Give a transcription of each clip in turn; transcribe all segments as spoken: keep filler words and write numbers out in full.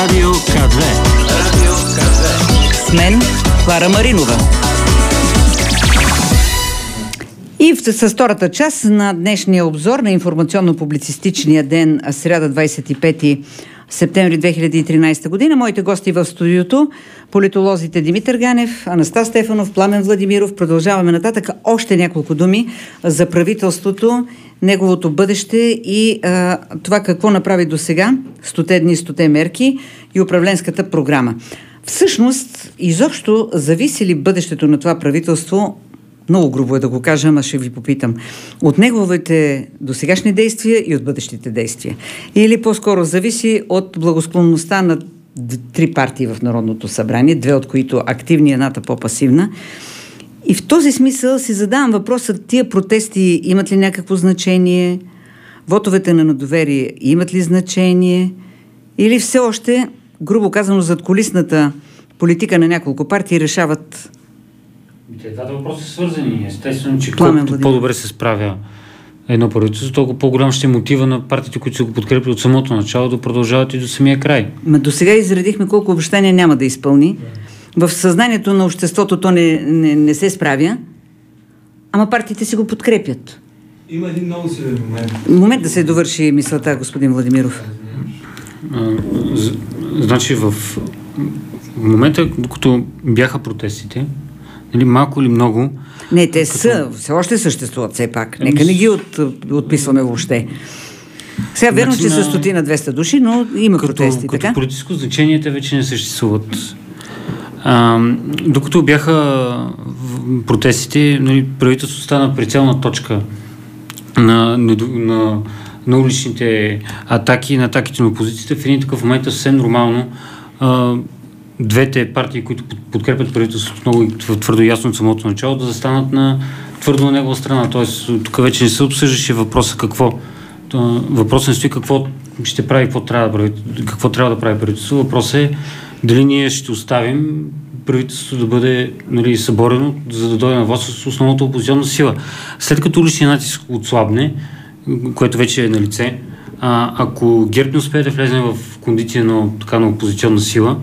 Радио К две. Радио К две. С мен Клара Маринова. И в, с втората част на днешния обзор на информационно-публицистичния ден, сряда двадесет и пети септември две хиляди и тринадесета година, моите гости в студиото, политолозите Димитър Ганев, Анастас Стефанов, Пламен Владимиров. Продължаваме нататък. Още няколко думи за правителството, неговото бъдеще и а, това какво направи до сега, стоте дни, стоте мерки и управленската програма. Всъщност, изобщо зависи ли бъдещето на това правителство, много грубо е да го кажа, ама ще ви попитам, от неговите досегашни действия и от бъдещите действия? Или по-скоро зависи от благосклонността на три партии в Народното събрание, две от които активни, едната по-пасивна? И в този смисъл си задавам въпроса, тия протести имат ли някакво значение? Вотовете на недоверие имат ли значение? Или все още, грубо казано, задкулисната политика на няколко партии решават? Двата въпроса са свързани. Естествено, че колкото по-добре се справя едно правителство, толкова по-голям ще е мотива на партиите, които са го подкрепили от самото начало, да продължават и до самия край. Ма до сега изредихме колко обещания няма да изпълни. В съзнанието на обществото то не, не, не се справя, ама партиите си го подкрепят. Има един много силен момент. Момент да се довърши мисълта, господин Владимиров. А, значи в момента, докато бяха протестите, или малко или много... Не, те като... са, все още съществуват все пак. Нека не ги от, отписваме въобще. Сега верно, значи, че са стотина двеста души, но има като, протести, като така? Като политическо значение те вече не съществуват. А, докато бяха протестите, нали, правителството стана прицелна точка на, на, на, на уличните атаки, на атаките на опозицията. В един такъв момент е съвсем нормално а, двете партии, които подкрепят правителството много и твърдо ясно от самото начало, да застанат на твърдо на негова страна. Тоест, тук вече не се обсъждаше въпроса какво. Въпросът не стои какво ще прави, какво трябва да прави, какво трябва да прави правителството. Въпросът е дали ние ще оставим правителството да бъде, нали, съборено, за да дойде на власт с основната опозиционна сила. След като уличният натиск отслабне, което вече е на лице, а, ако ГЕРБ не успее да влезе в кондиция на така на опозиционна сила,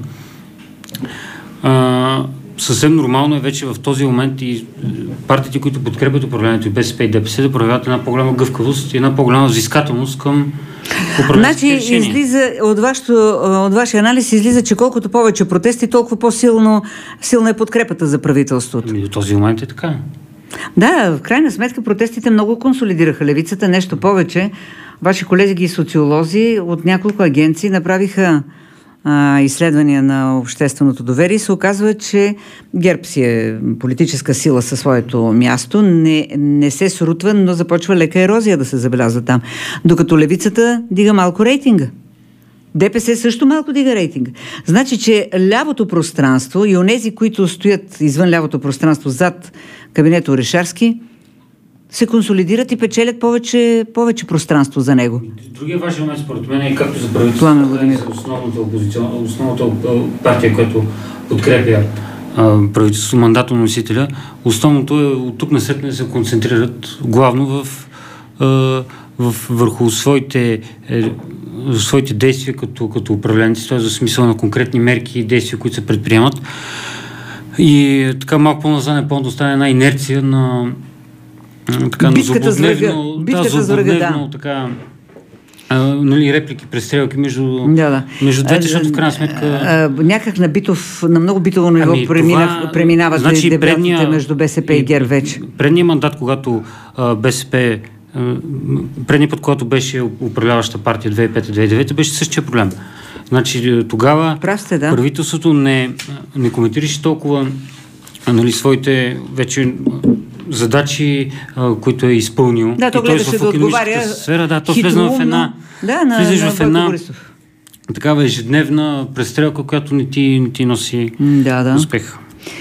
а, съвсем нормално е вече в този момент и партиите, които подкрепят управлението, и БСП и ДПС, да проявяват една по-голяма гъвкавост и една по-голяма взискателност към управленските значи, решения. излиза, от, вашето, от вашия анализ излиза, че колкото повече протести, толкова по-силно силна е подкрепата за правителството. И до този момент е така. Да, в крайна сметка протестите много консолидираха левицата. Нещо повече, ваши колеги и социолози от няколко агенции направиха а, изследвания на общественото доверие и се оказва, че ГЕРБ си е политическа сила със своето място, не, не се срутва, но започва лека ерозия да се забелязва там. Докато левицата дига малко рейтинга. ДПС също малко дига рейтинга. Значи, че лявото пространство и онези, които стоят извън лявото пространство зад кабинета Орешарски, се консолидират и печелят повече, повече пространство за него. Другия важен момент, според мен, е както за правителството, така и за основната, основната партия, която подкрепя правителството, мандатоносителя. Основното е от тук насетне да се концентрират главно в, а, в върху своите, е, своите действия като, като управленци, т.е. за смисъл на конкретни мерки и действия, които се предприемат. И така малко по-назаден план да остане една инерция на така, битката за врага. Битката за врага, да. Така, а, нали, реплики, престрелки между, да, да. между двете, защото в крайна сметка... А, а, някак на битов, на много битово ниво ами, премина, преминават значи, дебатите предния, между БСП и ГЕРБ вече. Предния мандат, когато а, БСП, а, предния път, когато беше управляваща партия две хиляди и пета - две хиляди и девета, беше същия проблем. Значи тогава сте, да. правителството не, не коментираше толкова, нали, своите вече задачи, а, които е изпълнил. Да, то гледаше да отговаря сфера, да, то влезна в една, да, на, влизаш на, в една Борисов. Такава ежедневна престрелка, която не ти, не ти носи да, да. успех.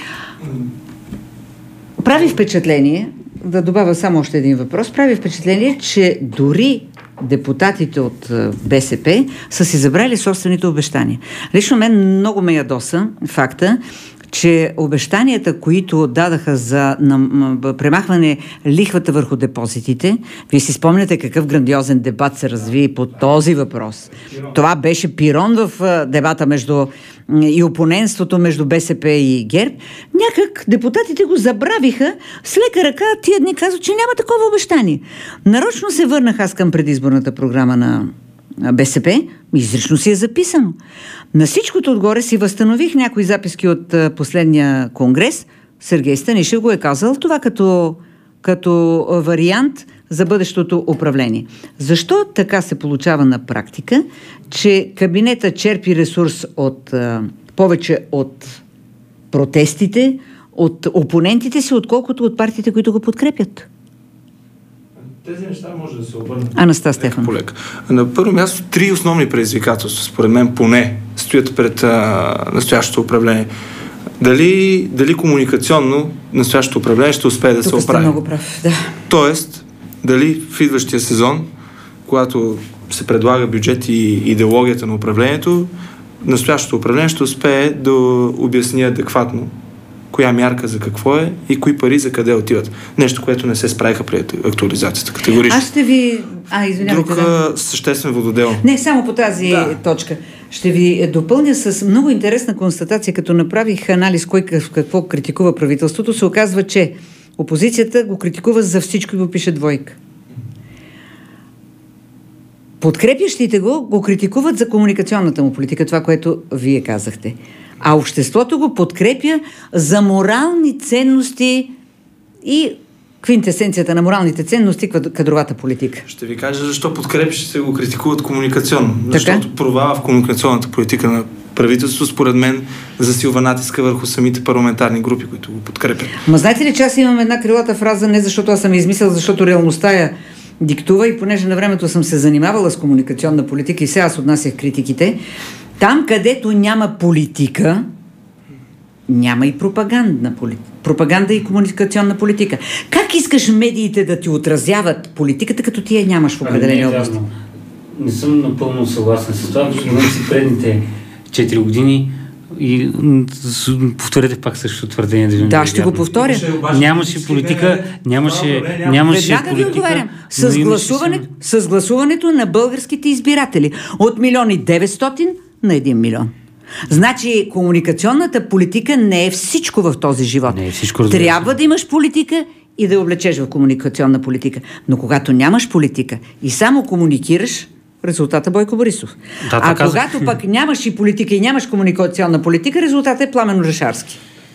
Прави впечатление, да добавя само още един въпрос, прави впечатление, че дори депутатите от БСП са си забрали собствените обещания. Лично мен много ме ядоса факта, че обещанията, които дадаха за на, премахване лихвата върху депозитите, вие си спомняте какъв грандиозен дебат се разви по този въпрос. Това беше пирон в дебата между и опонентството между БСП и ГЕРБ. Някак депутатите го забравиха, с лека ръка тия дни казват, че няма такова обещание. Нарочно се върнах аз към предизборната програма на БСП, изрично си е записано. На всичкото отгоре си възстанових някои записки от последния конгрес. Сергей Станишев го е казал това като, като вариант за бъдещото управление. Защо така се получава на практика, че кабинета черпи ресурс от повече от протестите, от опонентите си, отколкото от партиите, които го подкрепят? Тези неща може да се обърнат. Анастас Стефанов. На първо място, три основни предизвикателства, според мен поне, стоят пред а, настоящото управление. Дали, дали комуникационно настоящото управление ще успее да Тук се оправи. Тук сте много прав, да. Тоест, дали в идващия сезон, когато се предлага бюджет и идеологията на управлението, настоящото управление ще успее да обясни адекватно коя мярка за какво е и кои пари за къде отиват. Нещо, което не се справиха при актуализацията. Категорично. Аз ще ви... А, извинявайте. Друг да. съществен вододел. Не, само по тази да. точка. Ще ви допълня с много интересна констатация, като направих анализ кой какво критикува правителството, се оказва, че опозицията го критикува за всичко и го пише двойка. Подкрепящите го, го критикуват за комуникационната му политика, това, което вие казахте. А обществото го подкрепя за морални ценности и квинтесенцията на моралните ценности, кадровата политика. Ще ви кажа защо подкрепящите го критикуват комуникационно. Така? Защото провала в комуникационната политика на правителството, според мен, засилва натиска върху самите парламентарни групи, които го подкрепят. Ма знаете ли, че аз имам една крилата фраза, не защото аз съм измислил, защото реалността я диктува и понеже на времето съм се занимавала с комуникационна политика и сега аз отнасях критиките, там, където няма политика, няма и пропагандна политика. Пропаганда и комуникационна политика. Как искаш медиите да ти отразяват политиката, като ти я нямаш в определени области? Не съм напълно съгласен с това. Спомням си предните четири години и повторете пак също твърдение. Да, да ще го повторя. Нямаше политика, нямаше, нямаше Веднага ви отговарям. С, гласуване, с гласуването на българските избиратели. От милион и деветстотин на един милион. Значи комуникационната политика не е всичко в този живот. Не е всичко, трябва да имаш политика и да я облечеш в комуникационна политика. Но когато нямаш политика и само комуникираш, резултата Бойко Борисов. Да, а когато казах. Пък нямаш и политика и нямаш комуникационна политика, резултатът е Пламен Орешарски.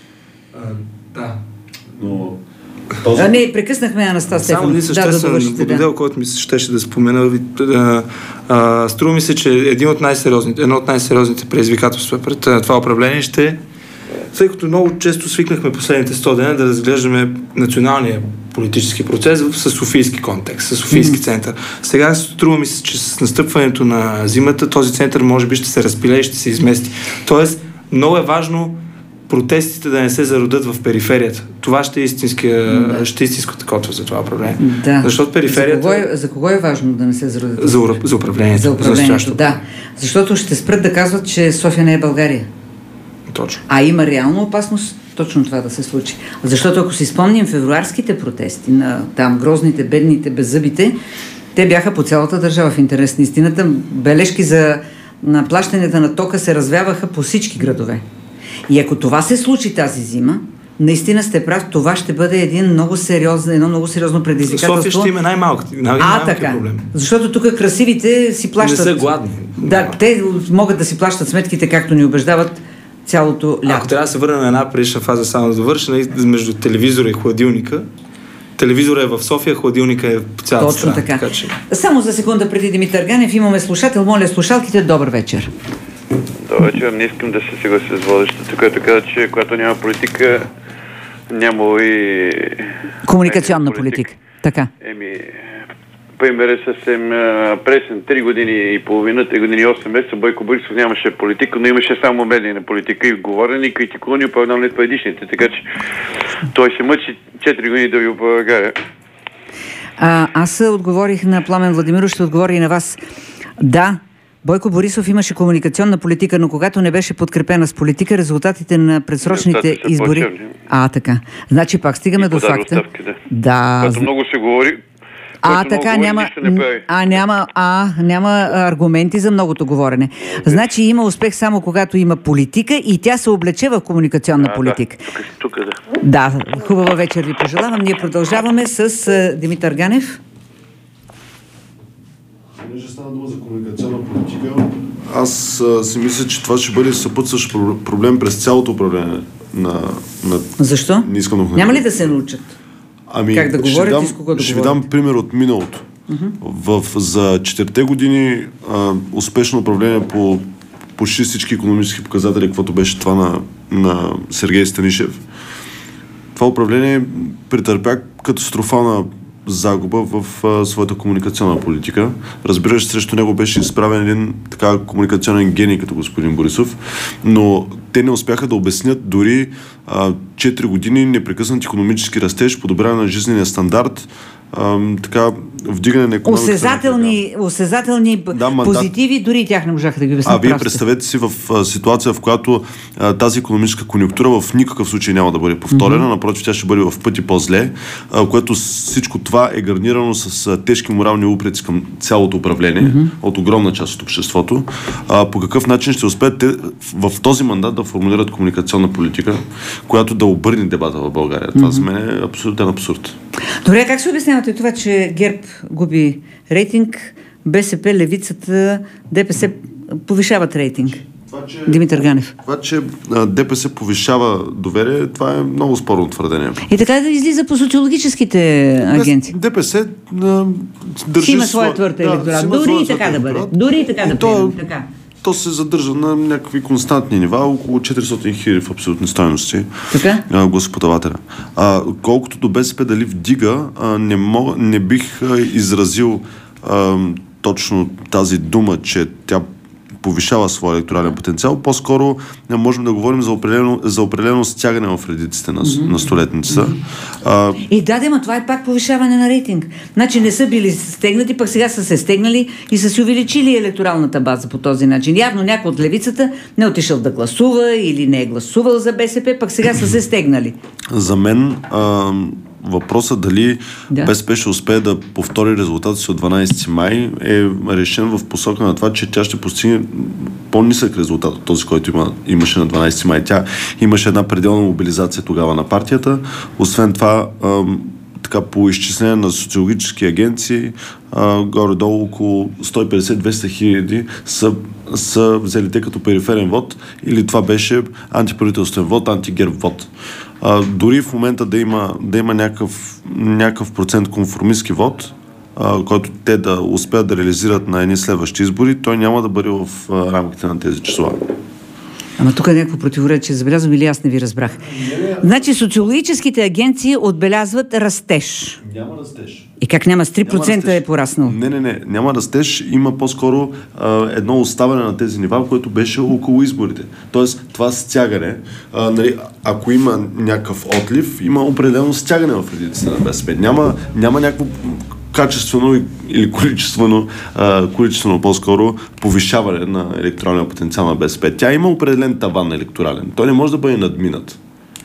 А, да. Но... Този... А, не, прекъснахме Анастас Стефанов. Само един съществен да, вододел, да. който ми се щеше да спомена. А, а, струва ми се, че един от най-сериозните, едно от най-сериозните предизвикателства пред а, това управление ще, тъй като много често свикнахме последните сто дена да разглеждаме националния политически процес с софийски контекст, с софийски mm-hmm. център. Сега струва ми се, че с настъпването на зимата този център може би ще се разпилее и ще се измести. Тоест, много е важно протестите да не се зародят в периферията. Това ще е истинската да. истинската котва за това управление. Да. Защото периферията... За кого, е, за кого е важно да не се зародят? За, за управлението. За управлението, за да. Защото ще спрат да казват, че София не е България. Точно. А има реална опасност точно това да се случи. Защото ако си спомним февруарските протести на там грозните, бедните, беззъбите, те бяха по цялата държава в интерес на истината. Бележки за на плащанията на тока се развяваха по всички градове. И ако това се случи тази зима, наистина сте прав, това ще бъде един много сериозно, едно много сериозно предизвикателство. София ще има най-малките, най-малките проблеми. Защото тук красивите си плащат... Не са гладни. Да, те могат да си плащат сметките, както ни убеждават цялото лято. Ако трябва да се върнем на една предишна фаза, само да довърша, между телевизора и хладилника, телевизора е в София, хладилника е по цялата Точно страна. така. така че... Само за секунда преди Димитър Ганев имаме слушател. Моля слушалките, добър вечер. Добър вечер, не искам да се съглася с водещата, която каза, че когато няма политика, няма и... Комуникационна политика. политика. Така. Еми, пример е съвсем пресен. Три години и половина, три години и осем месеца Бойко Борисов нямаше политика, но имаше само медийна политика и говорене, и критикуване, и управляване на предишните. Така че той се мъчи четири години да ви България. А, аз отговорих на Пламен Владимиров, ще отговоря и на вас. Да, Бойко Борисов имаше комуникационна политика, но когато не беше подкрепена с политика, резултатите на предсрочните избори... Плачевни. А, така. Значи пак стигаме до факта. Оставки, да. Да. Когато много се говори, А, така, говори, няма, а, няма, а, няма аргументи за многото говорене. Значи има успех само когато има политика и тя се облече в комуникационна а, политика. Да, тук, тук, да. Да, хубава вечер ви пожелавам. Ние продължаваме с uh, Димитър Ганев. Понеже стана дума за комуникационна политика, аз а, си мисля, че това ще бъде съпътстващ проблем през цялото управление на... на... Защо? Не искам да... Няма ли да се научат? Ами, как да говорят дам, и с кого да ще говорят? ви дам пример от миналото. Uh-huh. В, за четирите години а, успешно управление по почти всички икономически показатели, каквото беше това на, на Сергей Станишев, това управление претърпя катастрофална загуба в а, своята комуникационна политика. Разбираш, срещу него беше изправен един така комуникационен гений като господин Борисов, но те не успяха да обяснят дори а, четири години непрекъснат икономически растеж, подобряване на жизнения стандарт, а, така вдигане на икономиката. Осезателни, осезателни да, позитиви, дори и тях не можаха да ги обяснят. А вие представете си в а, ситуация, в която а, тази икономическа конюнктура в никакъв случай няма да бъде повторена, mm-hmm. напротив, тя ще бъде в пъти по-зле, а, което всичко това е гарнирано с а, тежки морални упреци към цялото управление, mm-hmm. от огромна част от обществото. А, по какъв начин ще успеят те в, в този мандат да формулират комуникационна политика, която да обърне дебата в България? Това mm-hmm. за мен е абсолютен абсурд. Добре, как се обяснявате това, че ГЕРБ губи рейтинг, БСП, Левицата, ДПС повишават рейтинг? Това, че, Димитър Ганев. Това, че ДПС повишава доверие, това е много спорно твърдение. И така да излиза по социологическите агенции. ДПС а, държи... Си има своя твърд електорат. Да, дори и така да бъде. Дори и така и да то, приемем. Така. То се задържа на някакви константни нива, около четиристотин хиляди в абсолютни стойности гласоподавателя. А, колкото до БСП дали вдига, а, не, мог, не бих а, изразил а, точно тази дума, че тя повишава своя електорален потенциал. По-скоро не можем да говорим за определено, за определено стягане в редиците на, mm-hmm. на столетницата. Mm-hmm. А... И да, да, ма това е пак повишаване на рейтинг. Значи не са били стегнати, пък сега са се стегнали и са си увеличили електоралната база по този начин. Явно някой от левицата не е отишъл да гласува или не е гласувал за БСП, пък сега са се стегнали. За мен а... въпросът дали да. БСП ще успее да повтори резултата си от дванайсети май е решен в посока на това, че тя ще постигне по-нисък резултат от този, който има, имаше на дванайсети май. Тя имаше една пределна мобилизация тогава на партията. Освен това, ам, така по изчисление на социологически агенции, а, горе-долу около сто и петдесет до двеста хиляди са, са взели те като периферен вод, или това беше антиправителствен вод, антигерб вод. А, дори в момента да има, да има някакъв, някакъв процент конформистски вод, а, който те да успеят да реализират на едни следващи избори, той няма да бъде в а, рамките на тези числа. Ама тук е някакво противоречие. Забелязвам или аз не ви разбрах. Значи социологическите агенции отбелязват растеж. Няма растеж. И как няма? С три процента е пораснал? Не, не, не. Няма растеж. Има по-скоро а, едно оставане на тези нива, което беше около изборите. Тоест, това стягане, а, нали, ако има някакъв отлив, има определено стягане в редиците на БСП. Няма, няма някакво качествено или количествено, а, количествено по-скоро повишаване на електоралния потенциал на БСП. Тя има определен таван електорален. Той не може да бъде надминат.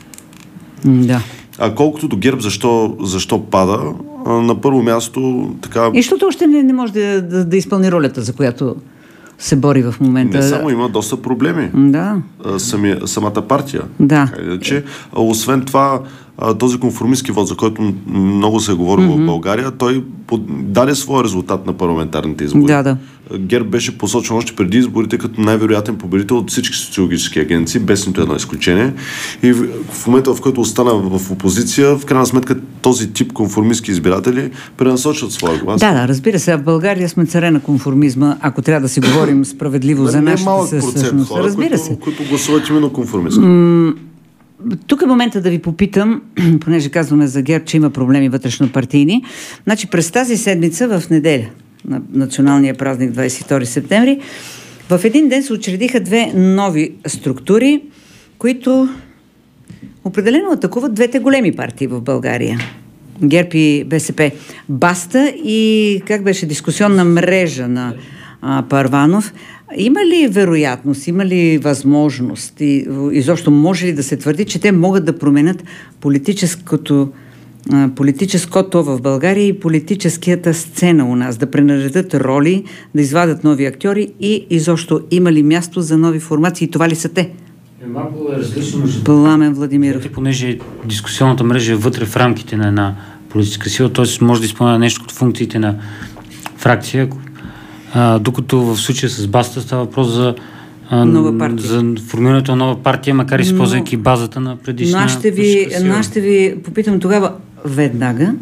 Да. А колкото до ГЕРБ, защо, защо пада? А, на първо място така... И защото още не, не може да, да, да изпълни ролята, за която се бори в момента. Не само, има доста проблеми. Да. Сами, самата партия. Да. Че, освен това, този конформистски вод, за който много се е говорило mm-hmm. в България, той даде своя резултат на парламентарните избори. Да, да. ГЕРБ беше посочен още преди изборите като най-вероятен победител от всички социологически агенции, без нито едно изключение. И в момента, в който остана в опозиция, в крайна сметка този тип конформистски избиратели пренасочат своя глас. Да, да, разбира се. В България сме царе на конформизма, ако трябва да си говорим справедливо за нашата същност. Хора, разбира които, се. които гласуват именно конформизъм. М- Тук е момента да ви попитам, понеже казваме за ГЕРБ, че има проблеми вътрешно-партийни. Значи през тази седмица в неделя, на националния празник двайсет и втори септември, в един ден се учредиха две нови структури, които определено атакуват двете големи партии в България. ГЕРБ и БСП. Баста и как беше дискусионна мрежа на а, Първанов. Има ли вероятност, има ли възможност и изобщо може ли да се твърди, че те могат да променят политическото, а, политическото в България и политическата сцена у нас, да пренаредят роли, да извадят нови актьори и изобщо има ли място за нови формации? Това ли са те? Малко е различно между... Пламен Владимиров. Понеже дискусионната мрежа е вътре в рамките на една политическа сила, т.е. може да изпълнява нещо като функциите на фракция, а, докато в случая с Баста става въпрос за, а, за формирането на нова партия, макар използвайки базата на предишна. Но аз ще ви, но аз ще ви попитам тогава веднага.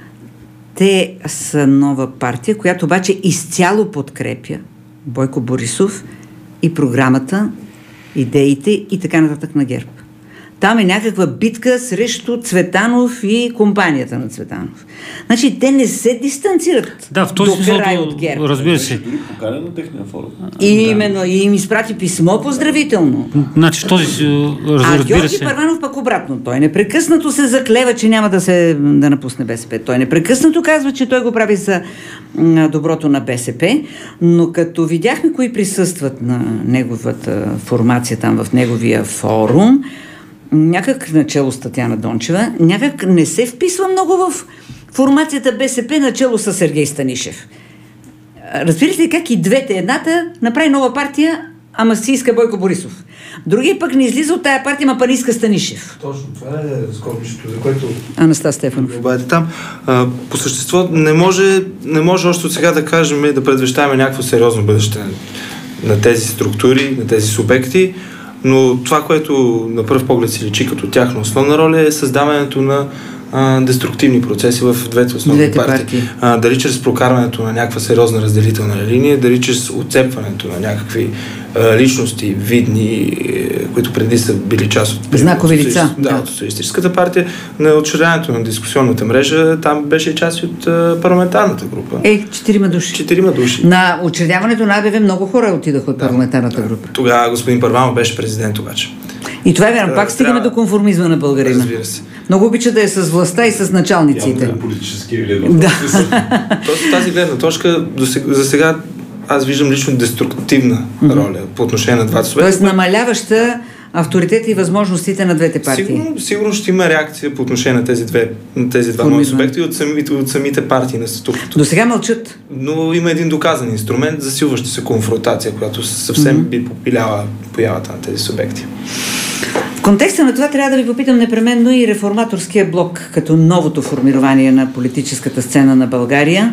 Те са нова партия, която обаче изцяло подкрепя Бойко Борисов и програмата, идеите и така нататък на ГЕРБ. Там е някаква битка срещу Цветанов и компанията на Цветанов. Значи те не се дистанцират да, в този до край от ГЕРБ. Разбира се. Дори поканя на техния форум. И именно, и им изпрати писмо поздравително. Значи този си, разбира а Георги се. Първанов пък обратно. Той непрекъснато се заклева, че няма да се да напусне БСП. Той непрекъснато казва, че той го прави за доброто на БСП, но като видяхме кои присъстват на неговата формация там в неговия форум, някак начело с Татяна Дончева, някак не се вписва много в формацията БСП начело с Сергей Станишев. Разбирате ли как и двете? Едната направи нова партия, ама си иска Бойко Борисов. Другия пък не излиза от тая партия, ама па не иска Станишев. Точно, това е скорбището, за което... Анастас Стефанов. Там. А, по същество не може, не може още от сега да кажем и да предвещаваме някакво сериозно бъдеще на тези структури, на тези субекти, но това, което на пръв поглед се личи като тяхна основна роля е създаването на а, деструктивни процеси в двете основни двете партии. партии. А, дали чрез прокарването на някаква сериозна разделителна линия, дали чрез отцепването на някакви а, личности, видни, които преди са били част от... Знакови лица. Да, от социалистическата партия, на отширяването на дискусионната мрежа, там беше и част от а, парламентарната група. Е, четирима души. Четирима души. На учредяването на АБВ много хора отидоха от да, парламентарната да. група. Тогава господин Първанов беше президент обаче. И това е вярно. Пак стигаме до конформизма на българина. Разбира се. Много обича да е с властта и с началниците. Явно е политически гледна точка. Да. Точно тази гледна точка за сега аз виждам лично деструктивна mm-hmm. роля по отношение на двата субекта. Тоест намаляваща авторитета и възможностите на двете партии. Сигурно, сигурно ще има реакция по отношение на тези, две, на тези два нови субекти от самите, от самите партии на статуквото. До сега мълчат. Но има един доказан инструмент, засилваща се конфронтация, която съвсем mm-hmm. би попиляла появата на тези субекти. В контекста на това трябва да ви попитам непременно и реформаторския блок, като новото формирование на политическата сцена на България.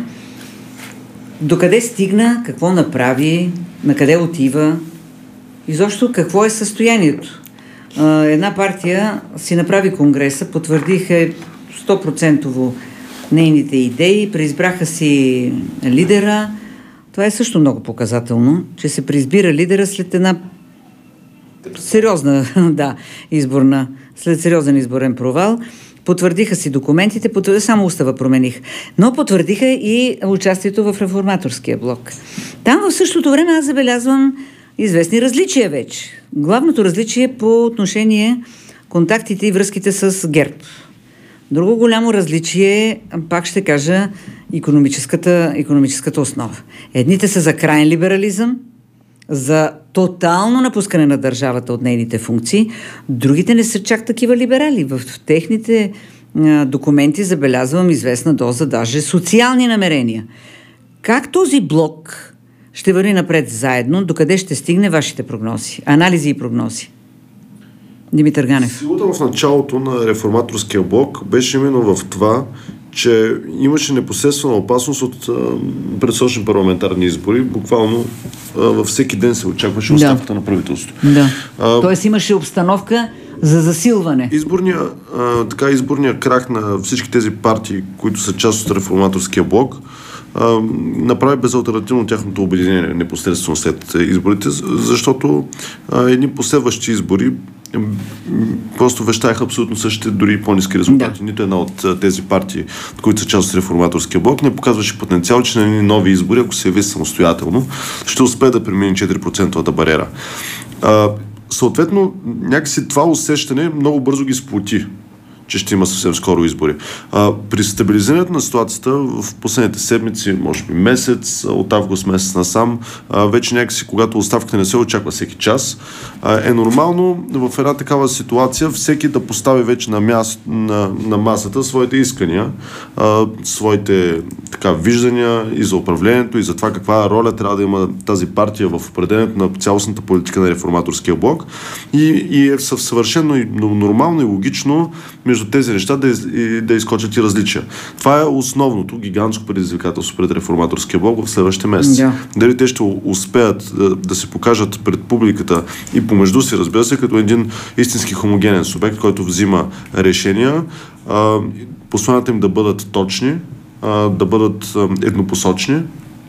Докъде стигна, какво направи, на къде отива, изобщо какво е състоянието. Една партия си направи конгреса, потвърдиха сто процента нейните идеи, преизбраха си лидера. Това е също много показателно, че се преизбира лидера след една сериозна да, изборна, след сериозен изборен провал. Потвърдиха си документите, потвърдиха, само устава промених, но потвърдиха и участието в реформаторския блок. Там в същото време аз забелязвам известни различия вече. Главното различие е по отношение контактите и връзките с ГЕРБ. Друго голямо различие, пак ще кажа, икономическата, икономическата основа. Едните са за крайен либерализъм, за тотално напускане на държавата от нейните функции, другите не са чак такива либерали. В техните а, документи забелязвам известна доза даже социални намерения. Как този блок ще върви напред заедно, докъде ще стигне вашите прогнози, анализи и прогнози? Димитър Ганев. Силата в началото на реформаторския блок беше именно в това, че имаше непосредствена опасност от а, предсрочни парламентарни избори. Буквално а, във всеки ден се очакваше оставката да. на правителството. Да. А, Тоест имаше обстановка за засилване. Изборния, а, така, изборния крах на всички тези партии, които са част от реформаторския блок, а, направи безалтернативно тяхното обединение непосредствено след изборите, защото а, едни последващи избори просто вещаеха абсолютно същите, дори и по-ниски резултати. Да. Нито една от тези партии, които са част от реформаторския блок, не показваше потенциал, че на нови избори, ако се яви самостоятелно, ще успее да премине четири процента бариера. А, съответно, някакси това усещане много бързо ги сплоти. че ще има съвсем скоро избори. А, при стабилизирането на ситуацията в последните седмици, може би месец, от август месец насам, а, вече някакси, когато оставката не се очаква всеки час, а, е нормално в една такава ситуация всеки да постави вече на, място, на, на масата своите искания, а, своите така, виждания и за управлението, и за това каква роля трябва да има тази партия в определението на цялостната политика на реформаторския блок. И, и е съвършено и нормално и логично между тези неща да, из, и, да изкочат и различия. Това е основното гигантско предизвикателство пред реформаторския блок в следващите месеци. Yeah. Дали те ще успеят да, да се покажат пред публиката и помежду си, разбира се, като един истински хомогенен субект, който взима решения, а, посланията им да бъдат точни, а, да бъдат а, еднопосочни.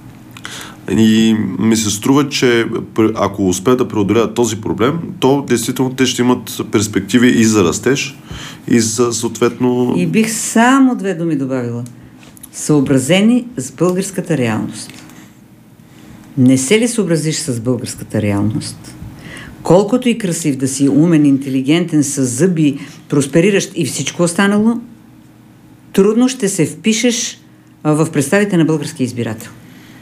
И ми се струва, че ако успеят да преодолеят този проблем, то действително те ще имат перспективи и за растеж, и за съответно... И бих само две думи добавила. Съобразени с българската реалност. Не се ли съобразиш с българската реалност? Колкото и красив да си, умен, интелигентен, с зъби, проспериращ и всичко останало, трудно ще се впишеш в представите на българския избирател.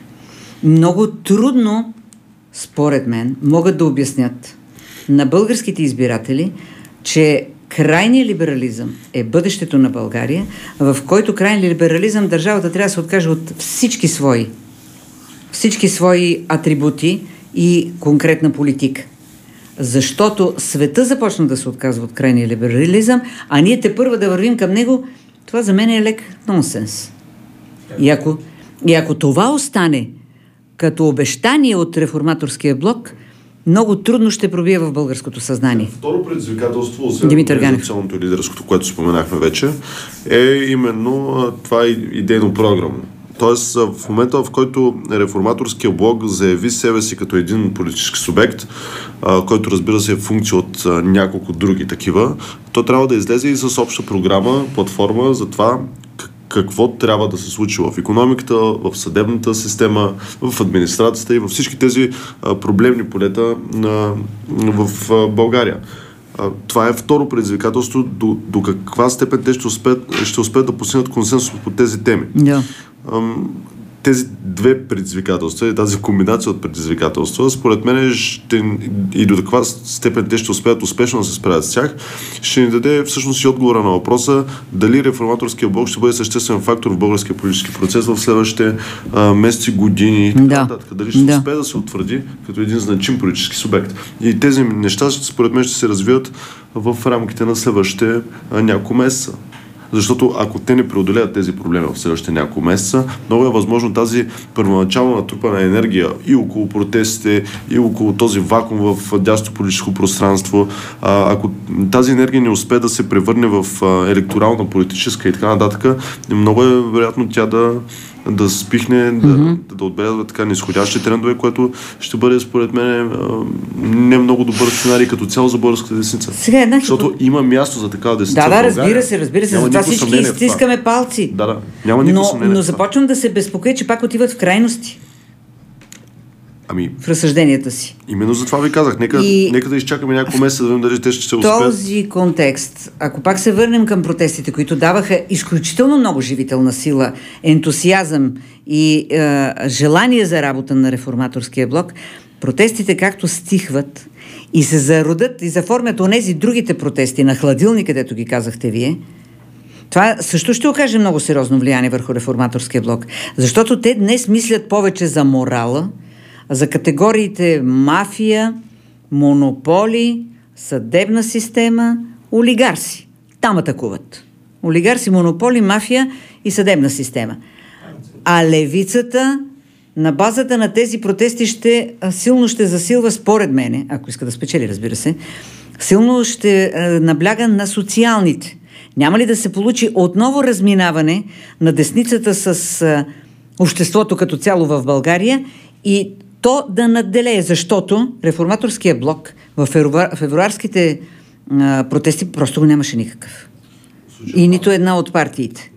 Много трудно, според мен, могат да обяснят на българските избиратели, че крайният либерализъм е бъдещето на България, в който крайният либерализъм държавата трябва да се откаже от всички свои, всички свои атрибути и конкретна политика. Защото света започна да се отказва от крайния либерализъм, а ние те първа да вървим към него, това за мен е лек нонсенс. И ако, и ако това остане като обещание от реформаторския блок, много трудно ще пробие в българското съзнание. Второ предизвикателство, освен организационното и лидерското, което споменахме вече, е именно това идейно програмно. Тоест, в момента, в който реформаторския блок заяви себе си като един политически субект, който, разбира се, е функция от няколко други такива, то трябва да излезе и с обща програма, платформа за това какво трябва да се случи в икономиката, в съдебната система, в администрацията и във всички тези а, проблемни полета на, в а, България. А, това е второ предизвикателство, до, до каква степен те ще успеят, ще успеят да постигнат консенсус по тези теми. Yeah. Ам, тези две предизвикателства и тази комбинация от предизвикателства, според мен ще, и до каква степен те ще успеят успешно да се справят с тях, ще ни даде всъщност и отговора на въпроса дали реформаторския блок ще бъде съществен фактор в българския политически процес в следващите а, месеци, години и така да. нататък. Дали ще да. успее да се утвърди като един значим политически субект. И тези неща, според мен, ще се развият в рамките на следващите а, няколко месеца. Защото ако те не преодолеят тези проблеми в следващите няколко месеца, много е възможно тази първоначално натрупана енергия и около протестите, и около този вакуум в дясното политическо пространство, а, ако тази енергия не успее да се превърне в а, електорална, политическа и така нататък, много е вероятно тя да да спихне, mm-hmm. да, да отбелязва така нисходящи трендове, което ще бъде, според мен, не много добър сценарий като цяло за българската десница. Сега една Защото хипо... има място за такава десница. Да, да, разбира се, разбира се. Затова всички изтискаме палци. Да, да. Няма никакво съмнение. Но започвам да се безпокоя, че пак отиват в крайности. Ами, в разсъжденията си. Именно за това ви казах. Нека, и... нека да изчакаме няколко месеца, да видим дали те ще се успеят. В този контекст, ако пак се върнем към протестите, които даваха изключително много живителна сила, ентусиазъм и е, желание за работа на реформаторския блок, протестите както стихват и се зародят и заформят онези другите протести на хладилни, където ги казахте вие, това също ще окаже много сериозно влияние върху реформаторския блок. Защото те днес мислят повече за морала, за категориите мафия, монополи, съдебна система, олигарси. Там атакуват. Олигарси, монополи, мафия и съдебна система. А левицата на базата на тези протести ще, силно ще засилва, според мене, ако иска да спечели, разбира се, силно ще набляга на социалните. Няма ли да се получи отново разминаване на десницата с обществото като цяло в България и то да надделее, защото реформаторския блок в февруарските а, протести просто го нямаше никакъв. И нито една от партиите.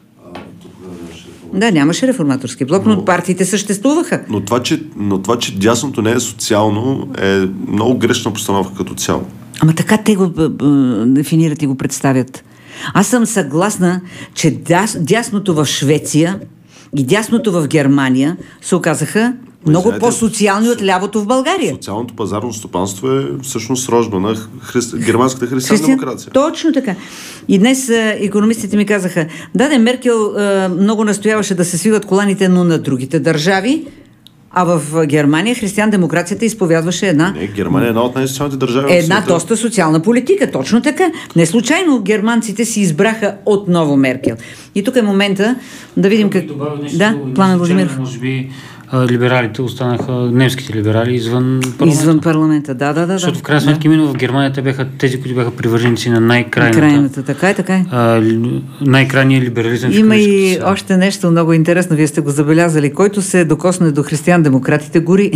Да, нямаше реформаторски блок, но, но партиите съществуваха. Но това, че, но това, че дясното не е социално, е много грешна постановка като цяло. Ама така те го б, б, дефинират и го представят. Аз съм съгласна, че дяс, дясното в Швеция и дясното в Германия се оказаха много знаете, по-социални от лявото в България. Социалното пазарно стопанство е всъщност рожба на христи... германската християнска демокрация. Точно така. И днес а, икономистите ми казаха, да, де, Меркел а, много настояваше да се свиват коланите, но на другите държави, а в Германия християн-демокрацията изповядваше една... Не, Германия е една от най-социалните държави. Една доста социална политика, точно така. Не случайно германците си избраха отново Меркел. И тук е момента да видим как... Да, Пламен Владимиров. Може би либералите останаха, немските либерали, извън парламента. Извън парламента, да, да, да. Защото в крайна сметка да. Именно в Германия те бяха тези, които бяха привърженици на най-крайната. Крайната, така е, така е. А, най-крайния либерализъм. Има и още нещо много интересно, вие сте го забелязали. Който се докосне до християн-демократите, гори.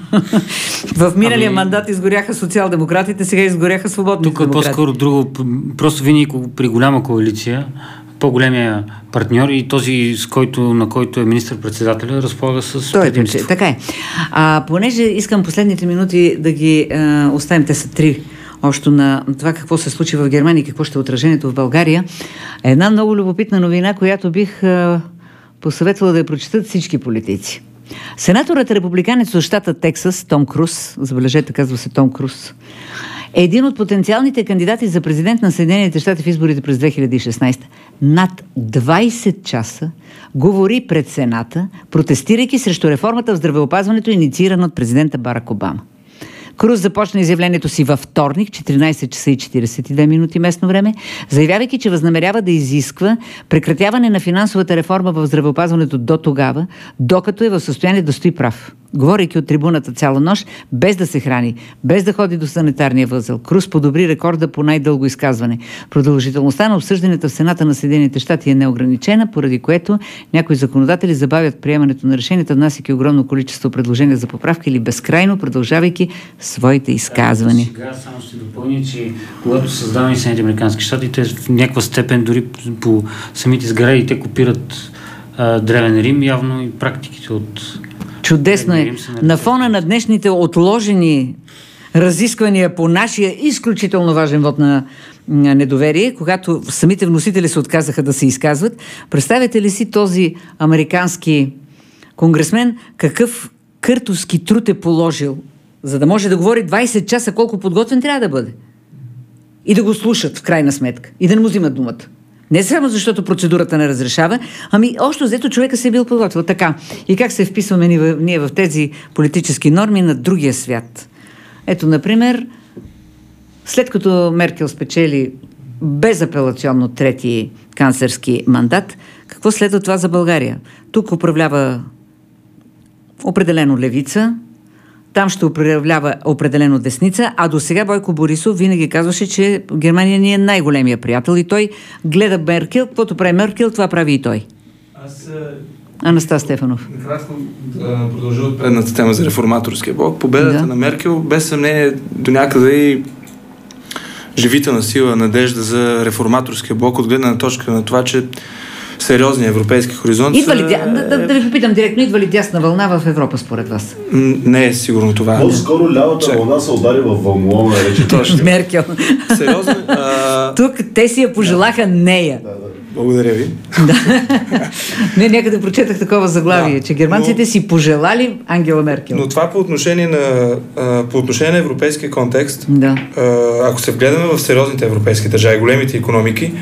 В миналия ами... мандат изгоряха социал-демократите, сега изгоряха свободни демократи. Тук е по-скоро друго, просто винаги при голяма коалиция по-големия партньор и този, с който, на който е министър-председателя, разполага с предимство. Така е. А, понеже искам последните минути да ги а, оставим, те са три още на това какво се случи в Германия и какво ще е отражението в България. Една много любопитна новина, която бих а, посъветвала да я прочитат всички политици. Сенаторът републиканец от щата Тексас, Том Круз, забележете, казва се Том Круз, е един от потенциалните кандидати за президент на Съединените щати в изборите през две хиляди и шестнадесета. Над двадесет часа говори пред Сената, протестирайки срещу реформата в здравеопазването, инициирана от президента Барак Обама. Круз започна изявлението си във вторник, четиринадесет часа и четиридесет и две минути местно време, заявявайки, че възнамерява да изисква прекратяване на финансовата реформа в здравеопазването до тогава, докато е в състояние да стои прав. Говорейки от трибуната цяла нощ, без да се храни, без да ходи до санитарния възел, Круз подобри рекорда по най-дълго изказване. Продължителността на обсъжданията в Сената на Съединените щати е неограничена, поради което някои законодатели забавят приемането на решенията, внасяйки огромно количество предложения за поправка или безкрайно продължавайки своите изказвания. Сега само ще допълня, че когато създавани Съединените американски щати, те в някаква степен дори по самите сгради те копират а, Древен Рим, явно и практиките от... Чудесно е. На фона на днешните отложени разисквания по нашия изключително важен вод на недоверие, когато самите вносители се отказаха да се изказват, представете ли си този американски конгресмен какъв къртовски труд е положил, за да може да говори двадесет часа, колко подготвен трябва да бъде. И да го слушат в крайна сметка. И да не му взимат думата. Не само защото процедурата не разрешава, ами още взето човека се е бил подготвил. Така. И как се вписваме ние в, ние в тези политически норми на другия свят? Ето, например, след като Меркел спечели безапелационно трети канцлерски мандат, какво следва това за България? Тук управлява определено левица, там ще управлява определено десница, а до сега Бойко Борисов винаги казваше, че Германия ни е най-големия приятел и той гледа Меркел, каквото прави Меркел, това прави и той. Аз... Анастас Стефанов. Накратко да продължа от предната тема за реформаторския блок. Победата да. на Меркел, без съмнение, до някъде и живителна сила, надежда за реформаторския блок, от гледна точка на това, че сериозния европейски хоризонт... Идва ли, дя... да, да ви попитам директно, идва ли дясна вълна в Европа според вас? Не е сигурно това. По-скоро лявата Чак. вълна се удари в вълноломна речи. Точно. Меркел. Сериозно. А... Тук те си я пожелаха нея. Да, да. Благодаря ви. Да. Не, някъде прочетах такова заглавие, да, че германците но... си пожелали Ангела Меркел. Но това по отношение на, по отношение на европейския контекст, да. ако се вгледаме в сериозните европейски държави, големите икономики,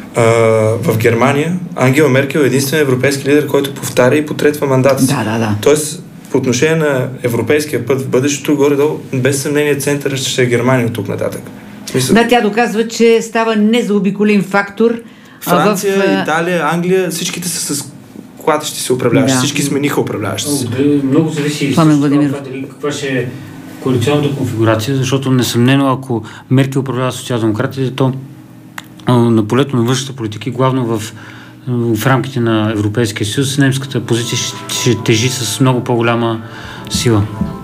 в Германия Ангела Меркел е единствен европейски лидер, който повтаря и потретва мандата си. Да, да, да. Тоест, по отношение на европейския път в бъдещето, горе-долу, без съмнение центъра ще е Германия от тук нататък. Смисъл... Да, тя доказва, че става незаобиколим фактор. Франция, в... Италия, Англия, всичките са с клатещи се управляващи. Да. Всички смениха управляващи си. Много зависи и каква ще е коалиционната конфигурация, защото несъмнено, ако Меркел управлява социал-демократите, то на полето на външната политика, главно в, в рамките на Европейския съюз, немската позиция ще, ще тежи с много по-голяма сила.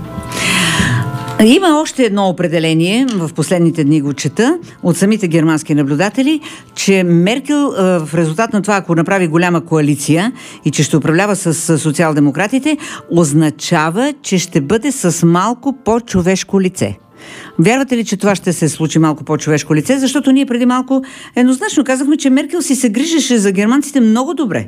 Има още едно определение, в последните дни го чета, от самите германски наблюдатели, че Меркел в резултат на това, ако направи голяма коалиция и че ще управлява с социал-демократите, означава, че ще бъде с малко по-човешко лице. Вярвате ли, че това ще се случи малко по-човешко лице? Защото ние преди малко еднозначно казахме, че Меркел си се грижеше за германците много добре.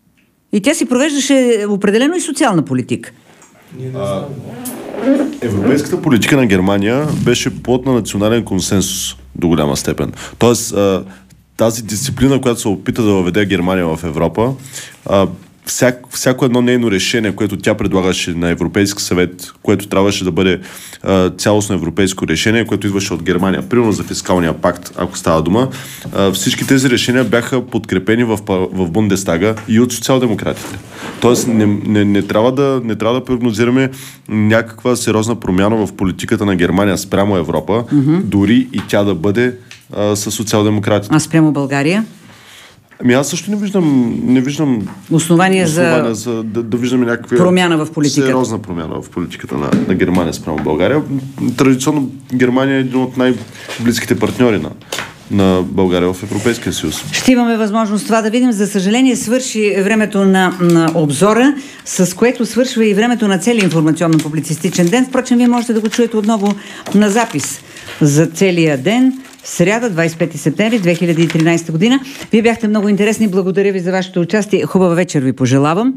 И тя си провеждаше определено и социална политика. А, европейската политика на Германия беше плод на национален консенсус до голяма степен. Тоест, а, тази дисциплина, която се опита да въведе Германия в Европа, а, всяко, всяко едно нейно решение, което тя предлагаше на Европейски съвет, което трябваше да бъде а, цялостно европейско решение, което идваше от Германия, примерно за фискалния пакт, ако става дума, а, всички тези решения бяха подкрепени в, в Бундестага и от социал-демократите. Тоест не, не, не, трябва да, не трябва да прогнозираме някаква сериозна промяна в политиката на Германия спрямо Европа, mm-hmm. дори и тя да бъде а, със социал-демократите. А спрямо България? Ами аз също не виждам, не виждам основания, основания за, за да, да виждаме някаква промяна в политиката. Сериозна промяна в политиката на, на Германия спрямо България. Традиционно Германия е един от най-близките партньори на, на България в Европейския съюз. Ще имаме възможност това да видим. За съжаление свърши времето на, на обзора, с което свършва и времето на целия информационно-публицистичен ден. Впрочем, вие можете да го чуете отново на запис за целия ден. Сряда, двадесет и пети септември две хиляди и тринадесета година. Вие бяхте много интересни. Благодаря ви за вашето участие. Хубава вечер ви пожелавам.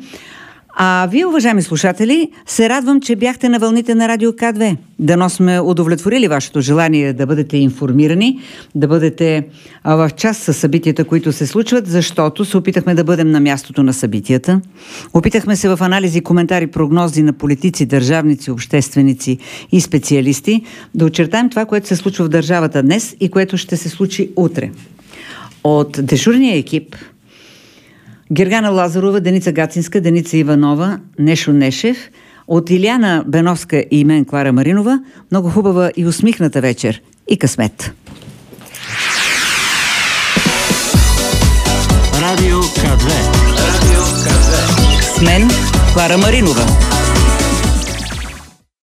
А вие, уважаеми слушатели, се радвам, че бяхте на вълните на Радио К две. Дано сме удовлетворили вашето желание да бъдете информирани, да бъдете в час с събитията, които се случват, защото се опитахме да бъдем на мястото на събитията. Опитахме се в анализи, коментари, прогнози на политици, държавници, общественици и специалисти да очертаем това, което се случва в държавата днес и което ще се случи утре. От дежурния екип Гергана Лазарова, Деница Гацинска, Деница Иванова, Нешо Нешев, от Иляна Беновска и мен Клара Маринова, много хубава и усмихната вечер и късмет. Радио К две. С мен Клара Маринова.